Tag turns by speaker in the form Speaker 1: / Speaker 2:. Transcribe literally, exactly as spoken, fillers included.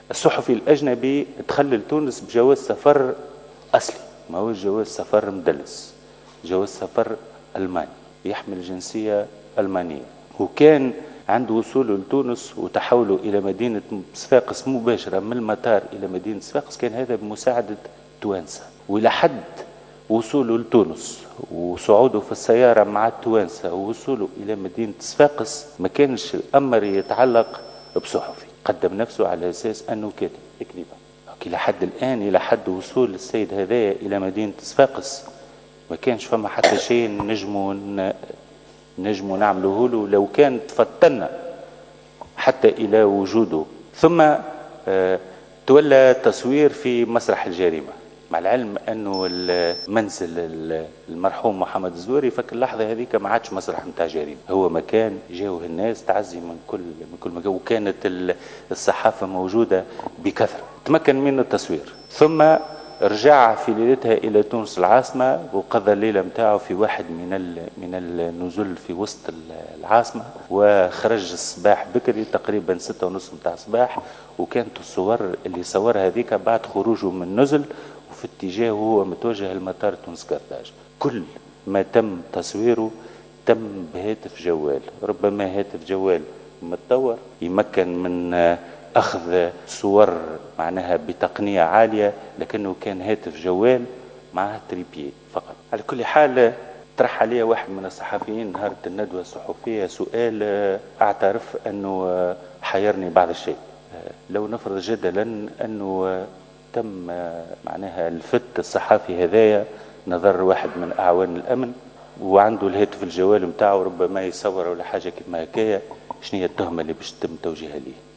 Speaker 1: الصحفي الأجنبي دخل لتونس بجواز سفر أصلي، ما هو جواز سفر مدلس، جواز سفر ألماني، يحمل الجنسية ألمانية، وكان عنده وصوله لتونس وتحوله إلى مدينة صفاقس مباشرة من المطار إلى مدينة صفاقس كان هذا بمساعدة توانسة. وإلى حد وصوله لتونس وصعوده في السيارة مع التوانسة ووصوله إلى مدينة صفاقس ما كانش الأمر يتعلق بصحفي، قدم نفسه على أساس أنه كاتب يكتب. إلى حد الآن، إلى حد وصول السيد هذايا إلى مدينة صفاقس ما كانش فما حتى شيء نجموا نجموا نعمله له لو كان تفتنا حتى إلى وجوده. ثم تولى تصوير في مسرح الجريمة، مع العلم أنه المنزل المرحوم محمد الزوري فك اللحظة هذيك ما عادش مسرح متاع جريمة، هو مكان جاوه الناس تعزي من كل من كل مكان، وكانت الصحافة موجودة بكثرة. تمكن من التصوير ثم رجع في ليلتها إلى تونس العاصمة وقضى الليلة متاعه في واحد من من النزل في وسط العاصمة، وخرج الصباح بكري تقريبا ستة ونصف متاع الصباح، وكانت الصور اللي صورها هذيك بعد خروجه من النزل وفي اتجاه وهو متوجه المطار تونس كرتاج. كل ما تم تصويره تم بهاتف جوال، ربما هاتف جوال متطور يمكن من أخذ صور معناها بتقنية عالية، لكنه كان هاتف جوال معه تريبيه فقط. على كل حال طرح علي واحد من الصحفيين نهار الندوة الصحفية سؤال أعترف أنه حيرني بعض الشيء. لو نفرض جدلا أنه تم معناها الفت الصحفي هذايا نظر واحد من أعوان الأمن وعنده الهاتف الجوال متاعه ربما يصور ولا حاجة كما هكايا، شنو هي التهمة اللي باش تم توجيهها ليه؟